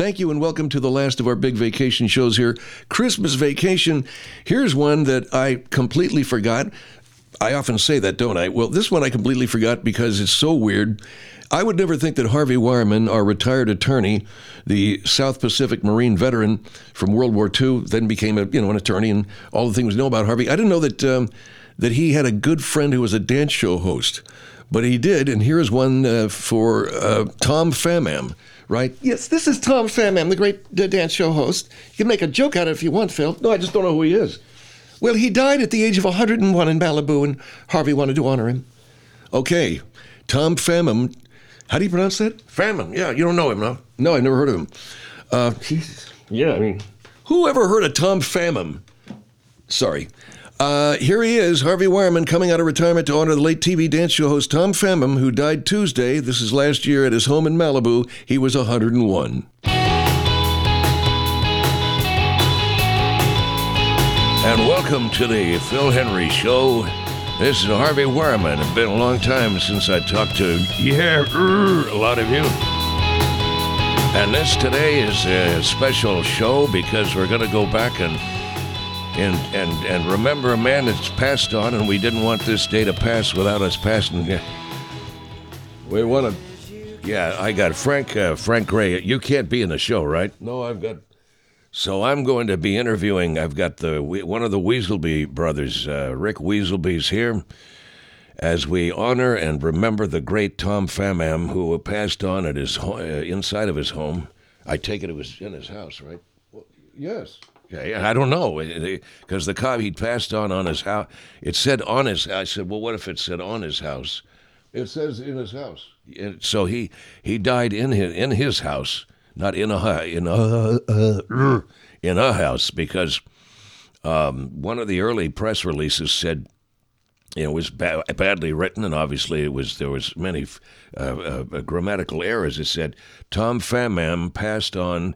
Thank you and welcome to the last of our big vacation shows here. Christmas Vacation. Here's one that I completely forgot. I often say that, don't I? Well, this one I completely forgot because it's so weird. I would never think that Harvey Wireman, our retired attorney, the South Pacific Marine veteran from World War II, then became an attorney and all the things we know about Harvey. I didn't know that he had a good friend who was a dance show host, but he did. And here is one for Tom Famam, right? Yes, this is Tom Famam, the great dance show host. You can make a joke out of it if you want, Phil. No, I just don't know who he is. Well, he died at the age of 101 in Malibu, and Harvey wanted to honor him. Okay, Tom Famam. How do you pronounce that? Famam. Yeah, you don't know him, no? No, I've never heard of him. Yeah, I mean, who ever heard of Tom Famam? Sorry. Here he is, Harvey Wireman, coming out of retirement to honor the late TV dance show host Tom Famam, who died Tuesday. This is last year at his home in Malibu. He was 101. And welcome to the Phil Henry Show. This is Harvey Wireman. It's been a long time since I talked to a lot of you. And this today is a special show because we're going to go back and remember a man that's passed on, and we didn't want this day to pass without us passing. We want to. Yeah, I got Frank Gray. You can't be in the show, right? No, I've got. So I'm going to be interviewing. I've got one of the Weaselby brothers, Rick Weaselby's here, as we honor and remember the great Tom Famam, who passed on at his inside of his home. I take it was in his house, right? Well, yes. Yeah, I don't know, because the cop, he passed on his house. It said on his. I said, well, what if it said on his house? It says in his house. So he died in his house. Not in a house, because one of the early press releases said it was badly written, and obviously there was many grammatical errors. It said Tom Famam passed on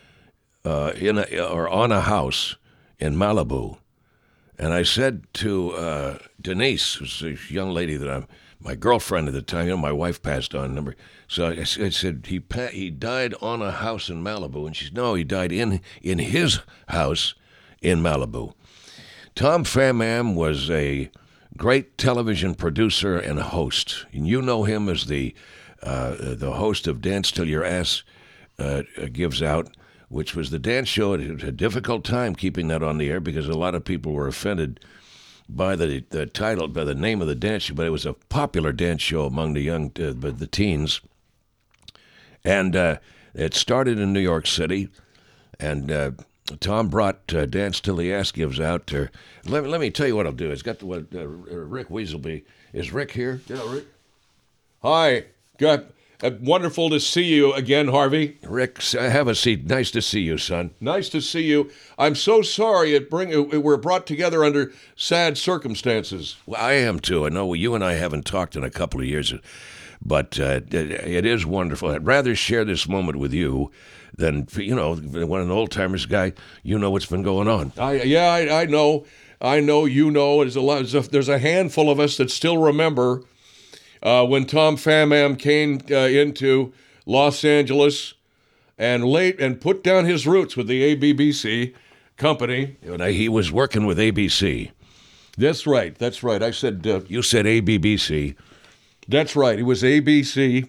on a house in Malibu, and I said to Denise, who's a young lady that my girlfriend at the time, my wife passed on. So I said, he died on a house in Malibu. And she said, no, he died in his house in Malibu. Tom Famam was a great television producer and a host. And you know him as the host of Dance Till Your Ass Gives Out, which was the dance show. It had a difficult time keeping that on the air because a lot of people were offended by the title, by the name of the dance show, but it was a popular dance show among the young, the teens. And it started in New York City, and Tom brought Dance Till the Ass Gives Out. Let me tell you what I'll do. It's got Rick Weaselby. Is Rick here? Yeah, Rick. Hi. Wonderful to see you again, Harvey. Rick, have a seat. Nice to see you, son. Nice to see you. I'm so sorry we're brought together under sad circumstances. Well, I am too. I know you and I haven't talked in a couple of years, but it is wonderful. I'd rather share this moment with you than, when an old-timers guy, what's been going on. I know. I know, there's a handful of us that still remember when Tom Famam came into Los Angeles and put down his roots with the ABBC company. He was working with ABC. That's right. I said... you said ABBC. That's right. It was ABC.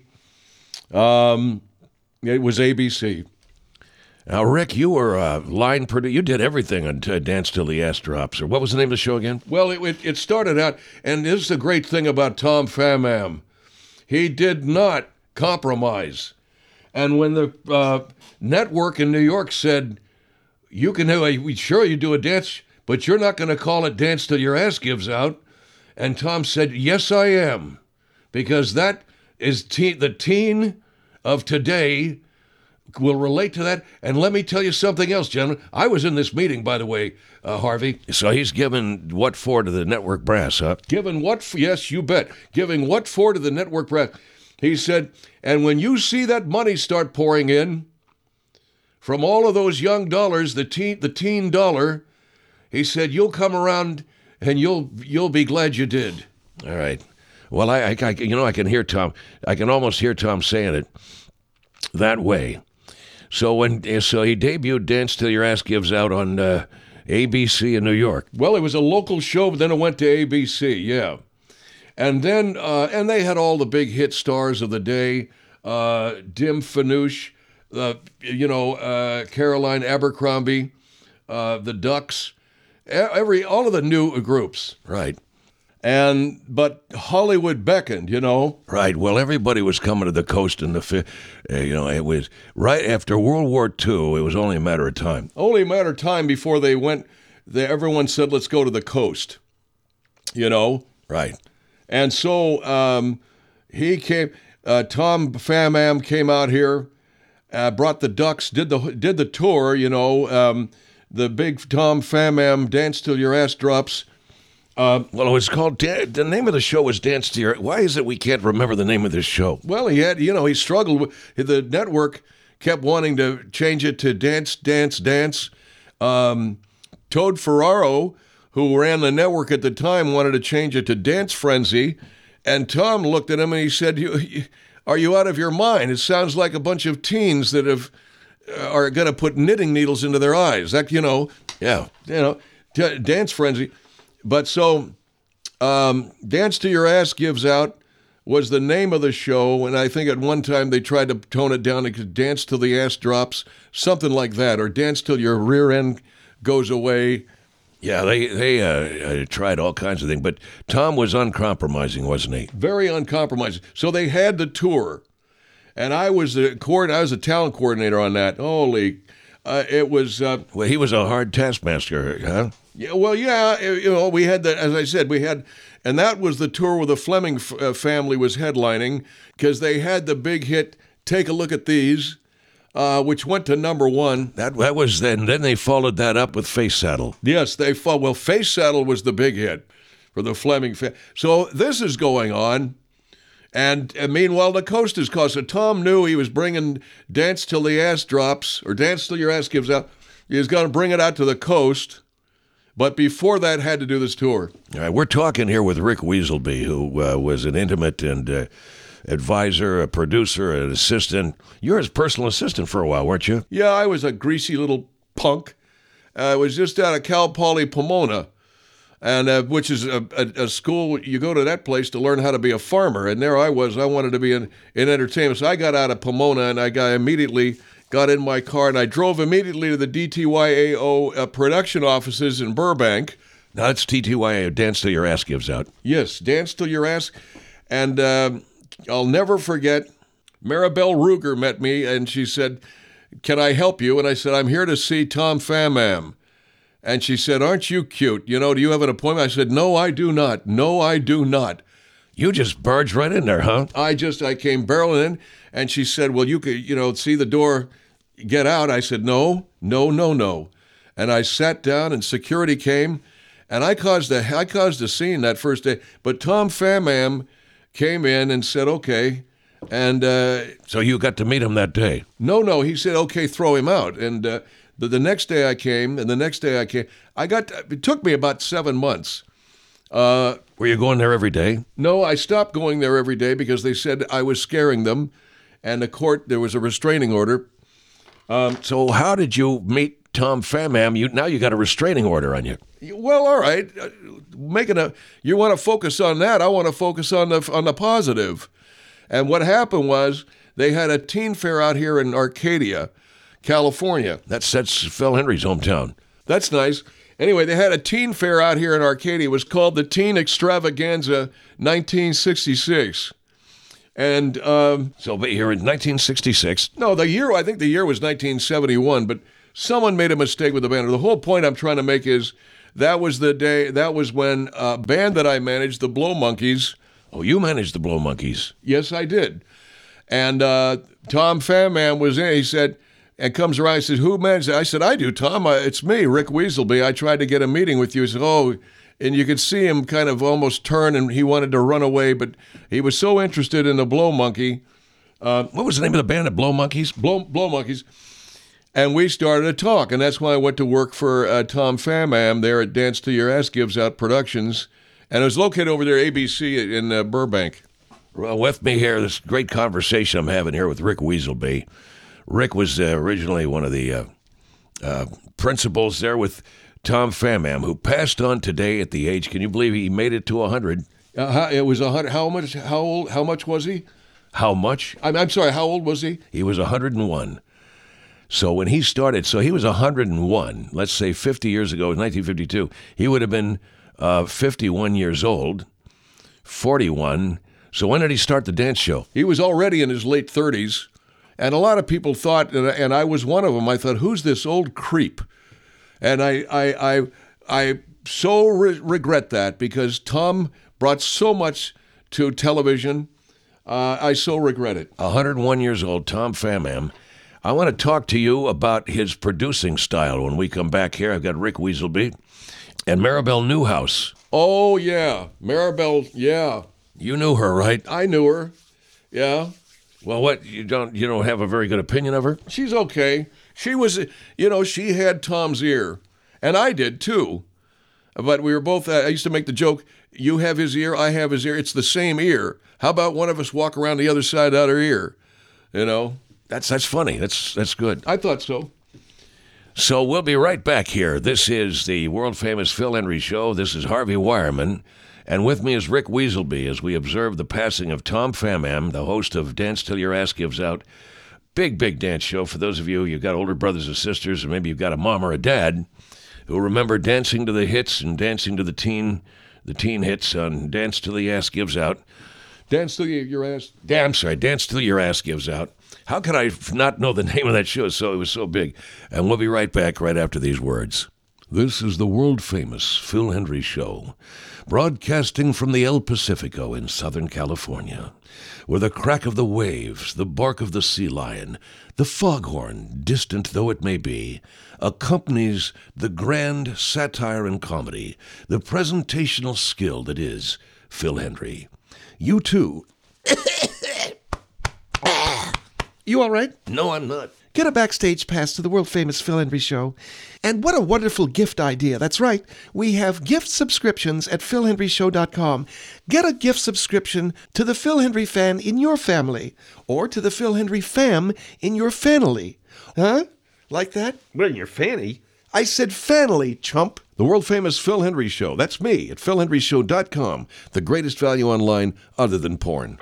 It was ABC. Now, Rick, you were line producer. You did everything on Dance Till the Ass Drops. Or what was the name of the show again? Well, it started out, and this is the great thing about Tom Famam. He did not compromise. And when the network in New York said, you do a dance, but you're not going to call it Dance Till Your Ass Gives Out. And Tom said, yes, I am. Because that is the teen of today will relate to that. And let me tell you something else, gentlemen. I was in this meeting, by the way, Harvey. So he's given what for to the network brass, huh? Yes, you bet. Giving what for to the network brass. He said, and when you see that money start pouring in from all of those young dollars, the teen dollar, he said, you'll come around and you'll be glad you did. All right. Well, I can hear Tom. I can almost hear Tom saying it that way. So he debuted Dance Till Your Ass Gives Out on ABC in New York. Well, it was a local show, but then it went to ABC, yeah. And then, and they had all the big hit stars of the day, Dim Fanush, Caroline Abercrombie, the Ducks, all of the new groups. Right. But Hollywood beckoned, Right. Well, everybody was coming to the coast in it was right after World War II. It was only a matter of time. Only a matter of time before they went. Everyone said, "Let's go to the coast," Right. And so he came. Tom Fam Am came out here, brought the Ducks, did the tour. The big Tom Fam Am Dance Till Your Ass Drops. Well, it was called, the name of the show was Dance to Your... Why is it we can't remember the name of this show? Well, he struggled with... The network kept wanting to change it to Dance, Dance, Dance. Toad Ferraro, who ran the network at the time, wanted to change it to Dance Frenzy. And Tom looked at him and he said, are you out of your mind? It sounds like a bunch of teens that are going to put knitting needles into their eyes. Dance Frenzy. But so, Dance Till Your Ass Gives Out was the name of the show, and I think at one time they tried to tone it down to Dance Till the Ass Drops, something like that, or Dance Till Your Rear End Goes Away. Yeah, they tried all kinds of things, but Tom was uncompromising, wasn't he? Very uncompromising. So they had the tour, and I was a talent coordinator on that. Holy, it was... well, he was a hard taskmaster, huh? Yeah, well, yeah, we had that, as I said, and that was the tour where the Fleming family was headlining, because they had the big hit, Take a Look at These, which went to number one. That was then they followed that up with Face Saddle. Yes, Face Saddle was the big hit for the Fleming family. So this is going on, and meanwhile, the coast is closed. So Tom knew he was bringing Dance Till the Ass Drops, or Dance Till Your Ass Gives Out. He was going to bring it out to the coast. But before that, had to do this tour. All right, we're talking here with Rick Weaselby, who was an intimate and advisor, a producer, an assistant. You were his personal assistant for a while, weren't you? Yeah, I was a greasy little punk. I was just out of Cal Poly Pomona, and which is a school. You go to that place to learn how to be a farmer. And there I was. I wanted to be in entertainment. So I got out of Pomona, and I immediately got in my car, and I drove immediately to the DTYAO production offices in Burbank. Now, that's TTYAO, Dance Till Your Ass Gives Out. Yes, Dance Till Your Ass. And I'll never forget, Maribel Ruger met me, and she said, "Can I help you?" And I said, "I'm here to see Tom Fam Am." And she said, "Aren't you cute? Do you have an appointment?" I said, "No, I do not. No, I do not." You just barged right in there, huh? I came barreling in, and she said, "Well, you could, see the door, get out." I said, "No. And I sat down, and security came, and I caused a scene that first day. But Tom Fam Am came in and said, "Okay," and so you got to meet him that day. No, he said, "Okay, throw him out." And the next day I came, and the next day I came. It took me about 7 months. Were you going there every day? No, I stopped going there every day because they said I was scaring them, and there was a restraining order. So how did you meet Tom Fam Am? Now you got a restraining order on you. Well, all right. You want to focus on that. I want to focus on the positive. And what happened was they had a teen fair out here in Arcadia, California. That's Phil Henry's hometown. That's nice. Anyway, they had a teen fair out here in Arcadia. It was called the Teen Extravaganza 1966. And so but you're in 1966. No, I think the year was 1971, but someone made a mistake with the banner. The whole point I'm trying to make is that was when a band that I managed, the Blow Monkeys. Oh, you managed the Blow Monkeys? Yes, I did. And Tom Fam Am was in. He said, and comes around and says, "Who managed it?" I said, "I do, Tom. It's me, Rick Weaselby. I tried to get a meeting with you." He said, "Oh," and you could see him kind of almost turn, and he wanted to run away, but he was so interested in the Blow Monkey. What was the name of the band, the Blow Monkeys? Blow Monkeys. And we started a talk, and that's why I went to work for Tom Fam Am there at Dance Till Your Ass Gives Out Productions, and it was located over there, ABC in Burbank. Well, with me here, this great conversation I'm having here with Rick Weaselby. Rick was originally one of the principals there with Tom Famam, who passed on today at the age. Can you believe he made it to 100? It was 100. How much? How old? How much was he? How much? I'm sorry. How old was he? He was 101. So when he started, so he was 101. Let's say 50 years ago, 1952. He would have been 51 years old, 41. So when did he start the dance show? He was already in his late 30s, and a lot of people thought, and I was one of them. I thought, who's this old creep? And I so regret that because Tom brought so much to television. I so regret it. 101 years old, Tom Famam. I want to talk to you about his producing style when we come back here. I've got Rick Weaselby and Maribel Newhouse. Oh, yeah. Maribel, yeah. You knew her, right? I knew her. Yeah. Well, what, you don't have a very good opinion of her? She's okay. She was, she had Tom's ear. And I did, too. But we were both, I used to make the joke, you have his ear, I have his ear. It's the same ear. How about one of us walk around the other side of our ear? That's funny. That's good. I thought so. So we'll be right back here. This is the world-famous Phil Hendrie Show. This is Harvey Wireman. And with me is Rick Weaselby as we observe the passing of Tom Famam, the host of Dance Till Your Ass Gives Out. Big dance show. For those of you, you've got older brothers or sisters, or maybe you've got a mom or a dad who remember dancing to the hits and dancing to the teen hits on Dance Till the Ass Gives Out. Dance Till Your Ass. Dance Till Your Ass Gives Out. How could I not know the name of that show? It was so big. And we'll be right back right after these words. This is the world-famous Phil Hendrie Show, broadcasting from the El Pacifico in Southern California, where the crack of the waves, the bark of the sea lion, the foghorn, distant though it may be, accompanies the grand satire and comedy, the presentational skill that is Phil Hendrie. You too. You all right? No, I'm not. Get a backstage pass to the world-famous Phil Hendrie Show. And what a wonderful gift idea. That's right. We have gift subscriptions at philhendrieshow.com. Get a gift subscription to the Phil Hendrie fan in your family or to the Phil Hendrie fam in your family. Huh? Like that? Well, in your fanny. I said family, chump. The world-famous Phil Hendrie Show. That's me at philhendrieshow.com. The greatest value online other than porn.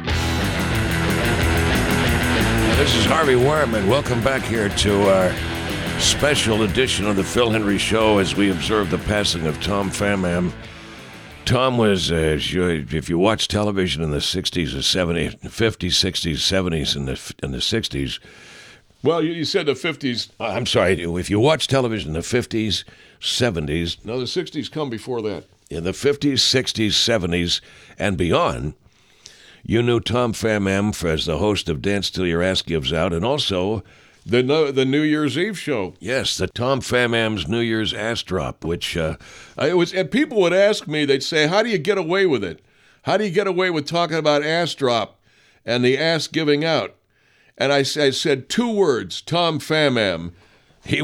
This is Harvey Wireman. Welcome back here to our special edition of the Phil Hendrie Show as we observe the passing of Tom Famam. Tom was, if you watch television in the 60s or 70s, 50s, 60s, 70s, and the 60s. Well, you said the 50s. I'm sorry. If you watch television in the 50s, 70s. No, the 60s come before that. In the 50s, 60s, 70s, and beyond, you knew Tom Famam as the host of Dance Till Your Ass Gives Out, and also the New Year's Eve show. Yes, the Tom Famam's New Year's Ass Drop, which it was. And people would ask me, they'd say, "How do you get away with it? How do you get away with talking about ass drop and the ass giving out?" And I said 2 words: Tom Famam. He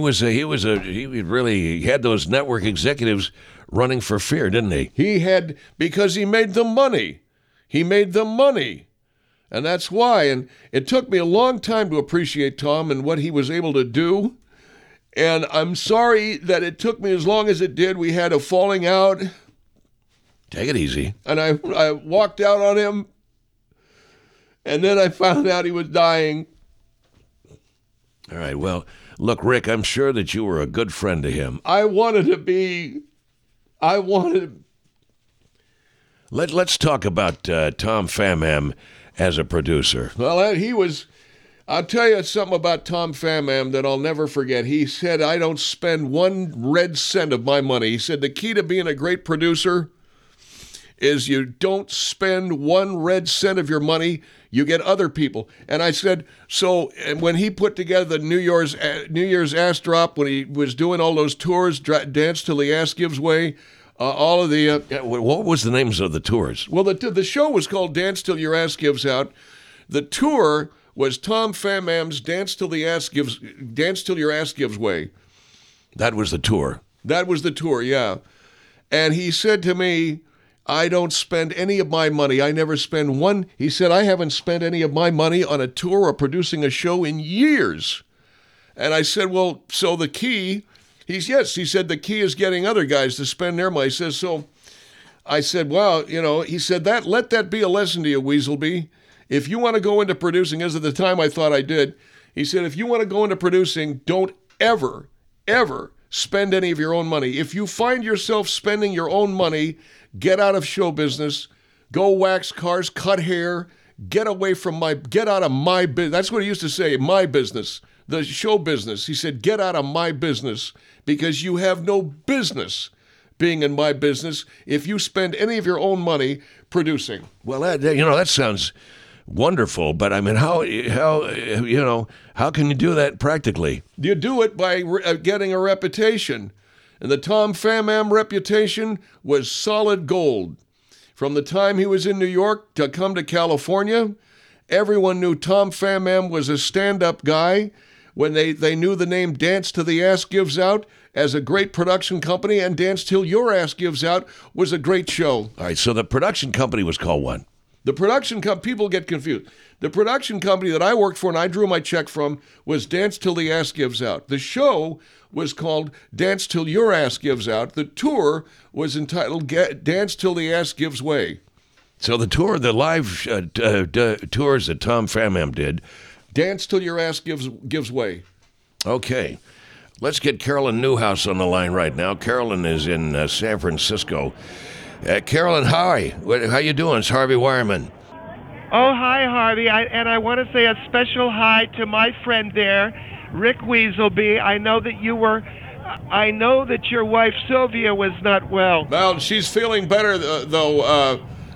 had those network executives running for fear, didn't he? He had, because he made them money. He made them money. And that's why. And it took me a long time to appreciate Tom and what he was able to do. And I'm sorry that it took me as long as it did. We had a falling out. Take it easy. And I walked out on him. And then I found out he was dying. All right. Well, look, Rick, I'm sure that you were a good friend to him. I wanted to be. Let's talk about Tom Famam as a producer. Well, he was. I'll tell you something about Tom Famam that I'll never forget. He said, "I don't spend 1 red cent of my money." He said, "The key to being a great producer is you don't spend 1 red cent of your money. You get other people." And I said, so when he put together the New Year's Ass Drop, when he was doing all those tours, Dance Till the Ass Gives Way, all of the... what was the names of the tours? Well, the show was called Dance Till Your Ass Gives Out. The tour was Tom Famam's Dance Till Your Ass Gives Way. That was the tour. That was the tour, yeah. And he said to me, "I don't spend any of my money. I never spend one." He said, "I haven't spent any of my money on a tour or producing a show in years." And I said, well, so the key, he said the key is getting other guys to spend their money. He says, so I said, well, he said let that be a lesson to you, Weaselby. If you want to go into producing, as at the time I thought I did, he said, if you want to go into producing, don't ever, ever spend any of your own money. If you find yourself spending your own money, get out of show business, go wax cars, cut hair, get out of my business. That's what he used to say, my business, the show business. He said, get out of my business because you have no business being in my business if you spend any of your own money producing. Well, that sounds wonderful, but I mean, how can you do that practically? You do it by getting a reputation. And the Tom Famam reputation was solid gold. From the time he was in New York to come to California, everyone knew Tom Famam was a stand-up guy. When they knew the name Dance Till the Ass Gives Out as a great production company, and Dance Till Your Ass Gives Out was a great show. All right, so the production company was called what? The production company, people get confused. The production company that I worked for and I drew my check from was Dance Till the Ass Gives Out. The show was called Dance Till Your Ass Gives Out. The tour was entitled Dance Till the Ass Gives Way. So the live tours that Tom Famam did. Dance Till Your Ass Gives Way. Okay. Let's get Carolyn Newhouse on the line right now. Carolyn is in San Francisco. Carolyn, hi. How you doing? It's Harvey Wireman. Oh, hi, Harvey. I want to say a special hi to my friend there, Rick Weaselby. I know that your wife Sylvia was not well. Well, she's feeling better, though.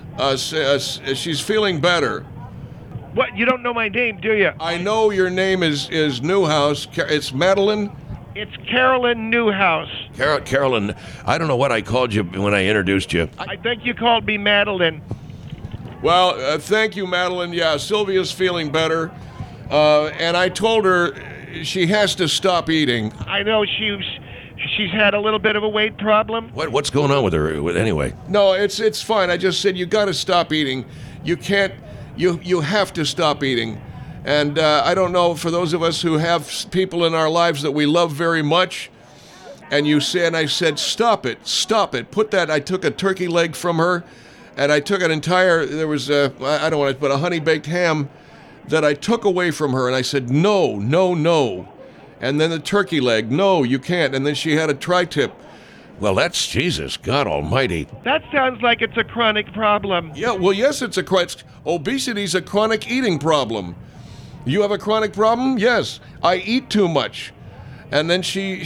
She's feeling better. What? You don't know my name, do you? I know your name is Newhouse. It's Madeline. It's Carolyn Newhouse. Carolyn, I don't know what I called you when I introduced you. I think you called me Madeline. Well, thank you, Madeline. Yeah, Sylvia's feeling better. And I told her she has to stop eating. I know she's had a little bit of a weight problem. What's going on with her anyway? No, it's fine. I just said you got to stop eating. You can't. You have to stop eating. And I don't know, for those of us who have people in our lives that we love very much, and I said, stop it. Put that. I took a turkey leg from her, and I took there was I don't want to, but a honey baked ham that I took away from her, and I said, no. And then the turkey leg, no, you can't. And then she had a tri-tip. Well, that's Jesus, God Almighty. That sounds like it's a chronic problem. Yeah, well, yes, obesity's a chronic eating problem. You have a chronic problem? Yes. I eat too much. And then she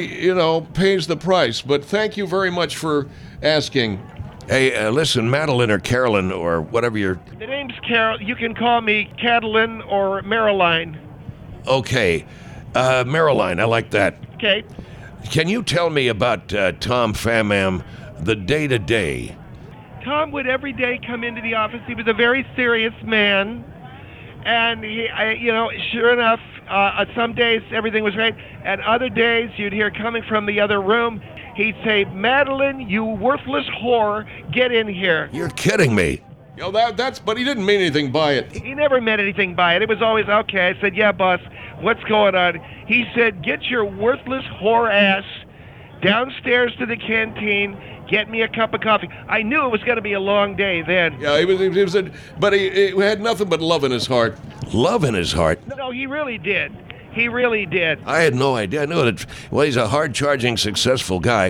pays the price. But thank you very much for asking. Hey, listen, Madeline or Carolyn or whatever your... The name's Carol. You can call me Catalin or Marilyn. Okay. Marilyn, I like that. Okay. Can you tell me about Tom Famam, the day-to-day? Tom would every day come into the office. He was a very serious man. And sure enough, some days everything was great, and other days you'd hear coming from the other room, he'd say, "Madeline, you worthless whore, get in here." You're kidding me. But he didn't mean anything by it. He never meant anything by it. It was always, okay. I said, "Yeah, boss, what's going on?" He said, "Get your worthless whore ass downstairs to the canteen. Get me a cup of coffee." I knew it was going to be a long day then. Yeah, but he had nothing but love in his heart. Love in his heart? No, he really did. He really did. I had no idea. I knew that. Well, he's a hard-charging, successful guy.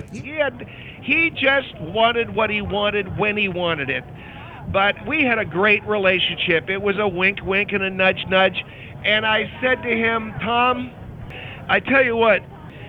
He just wanted what he wanted when he wanted it. But we had a great relationship. It was a wink, wink, and a nudge, nudge. And I said to him, "Tom, I tell you what,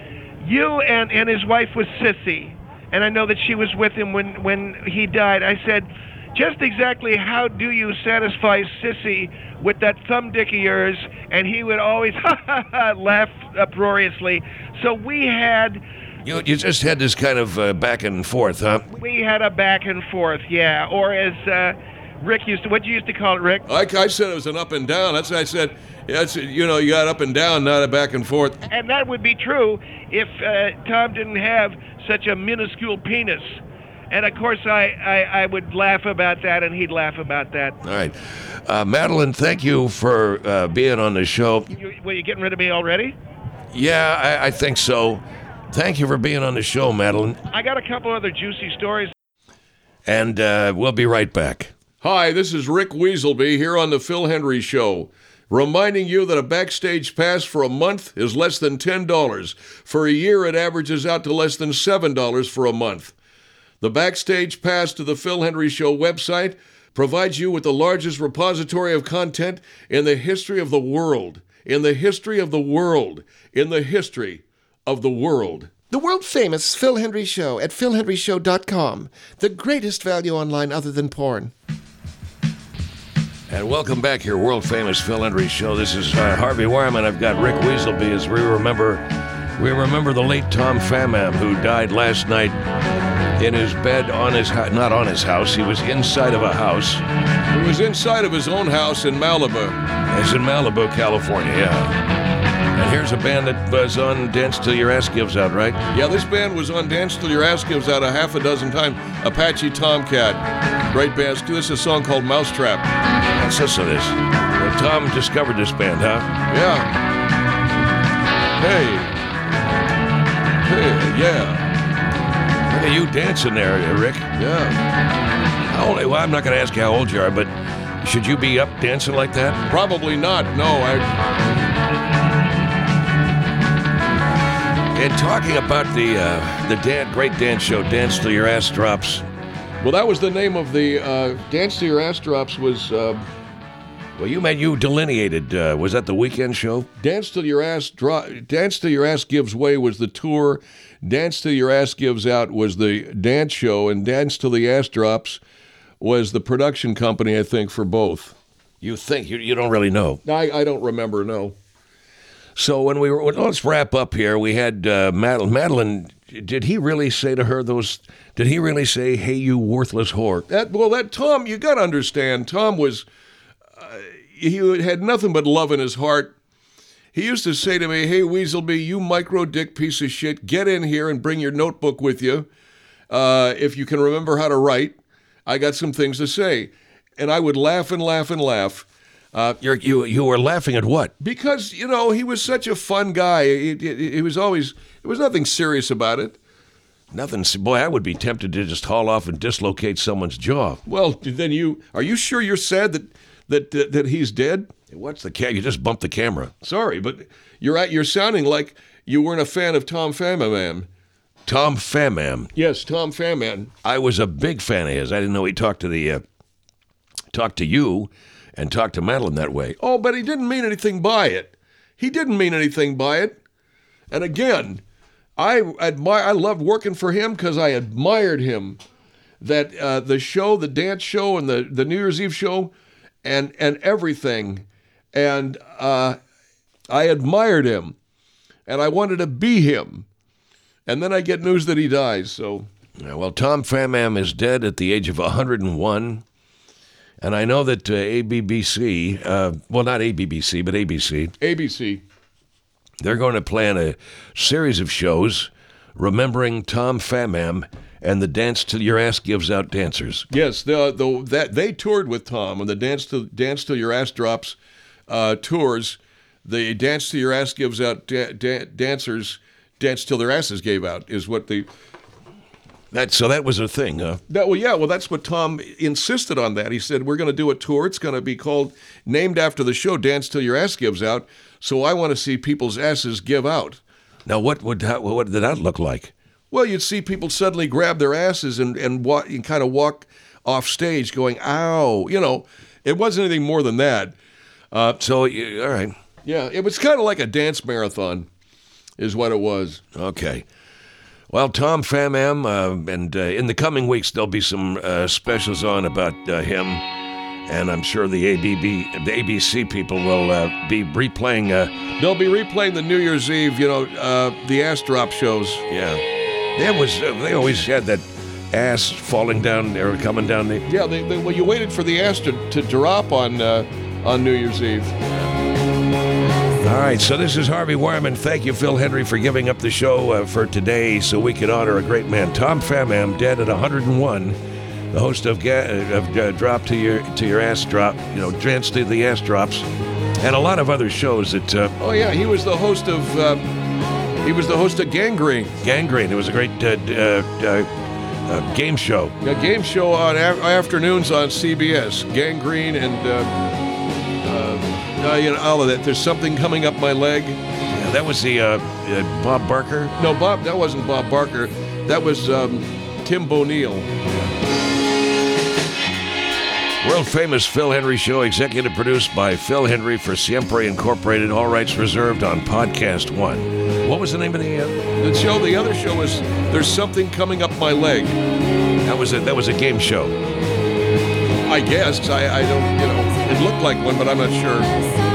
you and his wife was Sissy, and I know that she was with him when he died." I said, "Just exactly how do you satisfy Sissy with that thumb dick of yours?" And he would always laugh uproariously. So we had... You just had this kind of back and forth, huh? We had a back and forth, yeah. Or as Rick used to... What you used to call it, Rick? I said it was an up and down. That's what I said. You got up and down, not a back and forth. And that would be true if Tom didn't have such a minuscule penis. And of course, I would laugh about that, and he'd laugh about that. All right. Madeline, thank you for being on the show. Were you getting rid of me already? Yeah, I think so. Thank you for being on the show, Madeline. I got a couple other juicy stories. And we'll be right back. Hi, this is Rick Weaselby here on The Phil Hendrie Show, reminding you that a backstage pass for a month is less than $10. For a year, it averages out to less than $7 for a month. The Backstage Pass to The Phil Hendrie Show website provides you with the largest repository of content in the history of the world. In the history of the world. In the history of the world. The world-famous Phil Hendrie Show at philhendrieshow.com. The greatest value online other than porn. And welcome back here, world-famous Phil Hendrie Show. This is Harvey Wireman. I've got Rick Weaselby as we remember the late Tom Famam, who died last night in his bed on his not on his house. He was inside of a house. He was inside of his own house in Malibu. It's in Malibu, California, yeah. And here's a band that was on Dance Till Your Ass Gives Out, right? Yeah, this band was on Dance Till Your Ass Gives Out a half a dozen times. Apache Tomcat. Great band. This is a song called Mousetrap. What's this of this? Tom discovered this band, huh? Yeah. Hey, yeah. Look at you dancing there, Rick. Yeah. How old? Well, I'm not going to ask you how old you are, but should you be up dancing like that? Probably not. No, And talking about the great dance show, Dance Till Your Ass Drops. Well, that was the name of the Dance Till Your Ass Drops was... Well, you delineated. Was that the weekend show? Dance Till Your Ass Gives Way was the tour. Dance Till Your Ass Gives Out was the dance show, and Dance Till the Ass Drops was the production company, I think, for both. You think? You don't really know. I don't remember, no. So when let's wrap up here. We had Madeline. Did he really say to her those? Did he really say, "Hey, you worthless whore"? That Tom, you got to understand. Tom was, he had nothing but love in his heart. He used to say to me, "Hey, Weaselby, you micro dick piece of shit, get in here and bring your notebook with you. If you can remember how to write, I got some things to say." And I would laugh and laugh and laugh. You were laughing at what? Because, he was such a fun guy. It was always, there was nothing serious about it. Nothing. Boy, I would be tempted to just haul off and dislocate someone's jaw. Well, then are you sure you're sad that he's dead? What's the You just bumped the camera. Sorry, but you're sounding like you weren't a fan of Tom Famam. Tom Famam. Yes, Tom Famam. I was a big fan of his. I didn't know he talked to you and talked to Madeline that way. Oh, but he didn't mean anything by it. And again, I loved working for him because I admired him. That the show, the dance show, and the New Year's Eve show, and everything, and I admired him, and I wanted to be him. And then I get news that he dies. So, well, Tom Famam is dead at the age of 101. And I know that ABBC, not ABBC, but ABC, they're going to plan a series of shows remembering Tom Famam and the Dance Till Your Ass Gives Out dancers. Yes, they toured with Tom on the Dance Till Your Ass Drops tours. The Dance Till Your Ass Gives Out dancers, Dance Till Their Asses Gave Out is what the... So that was a thing, huh? That's what Tom insisted on that. He said, we're going to do a tour. It's going to be named after the show, Dance Till Your Ass Gives Out. So I want to see people's asses give out. Now, what did that look like? Well, you'd see people suddenly grab their asses and kind of walk off stage going, ow. It wasn't anything more than that. All right. Yeah, it was kind of like a dance marathon is what it was. Okay. Well, Tom Famam, and in the coming weeks, there'll be some specials on about him, and I'm sure the ABC people will be replaying... They'll be replaying the New Year's Eve, the ass drop shows. Yeah. They always had that ass falling down or coming down the... Yeah, you waited for the ass to drop on New Year's Eve. All right, so this is Harvey Wireman. Thank you, Phil Hendrie, for giving up the show for today so we could honor a great man. Tom Famam, dead at 101, the host of Drop to Your Ass Drop, Dance to the Ass Drops, and a lot of other shows that... Oh, yeah, he was the host of He was the host of Gangrene. Gangrene. It was a great game show. A game show on afternoons on CBS. Gangrene and all of that. There's something coming up my leg. Yeah, that was the Bob Barker. No, that wasn't Bob Barker. That was Tim O'Neill. World famous Phil Henry Show, executive produced by Phil Henry for Siempre Incorporated. All rights reserved on Podcast One. What was the name of the show? The other show was There's Something Coming Up My Leg. That was a game show. I guess. I don't, it looked like one, but I'm not sure.